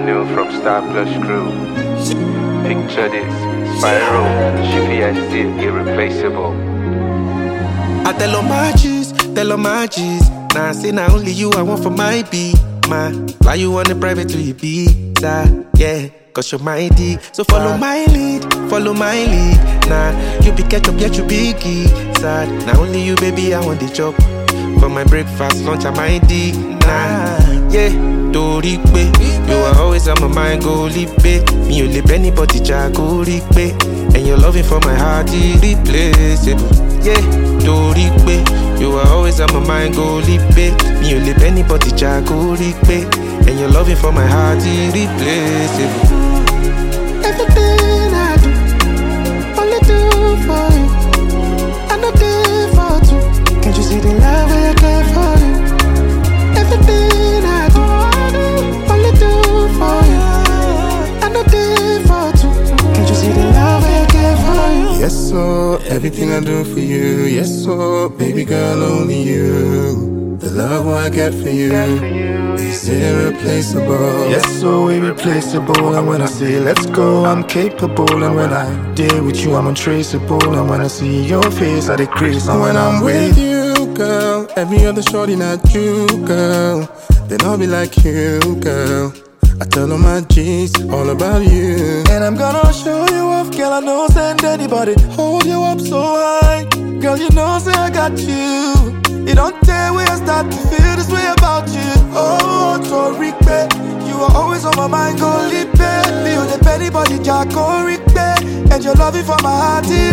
brand new from Star Plus Crew. Picture this, Spyro, Shippy and still irreplaceable. I tell all my G's. Nah, I say not only you I want for my beat, man. Fly you on the private to Ibiza, yeah. Cause you're my D, so follow my lead. Nah, you be catch up, yet you be key. Sad, now only you, baby, I want the job. For my breakfast, lunch, I'm my D. Nah, yeah, Doripe. You are always on my mind, go live. Me, you live anybody, go ripe. And your loving for my heart, irreplaceable. Yeah, Doripe. You are always on my mind, go live. Me, you live anybody, go ripe. And your loving for my heart, irreplaceable. Everything I do, only do for you. I know there for two. Can't you see the love I care for you? Everything I do, only do for you. I know there for two. Can't you see the love I care for you? Yes, so everything I do for you. Yes, so baby girl, only you. The love I get for you is irreplaceable. Yes, so irreplaceable. And when I say let's go, I'm capable. And when I deal with you, I'm untraceable. And when I see your face, I decrease. And when I'm with you, girl, every other shorty not you, girl. Then I'll be like you, girl. I tell all my G's all about you. And I'm gonna show you off, girl. I don't send anybody hold you up so high. Girl, you know, say I got you. You don't tell where I start to feel this way about you. Oh, Torique, you are always on my mind, go lipe. Me, you the anybody, Jack, go ripe. And your loving for my heart,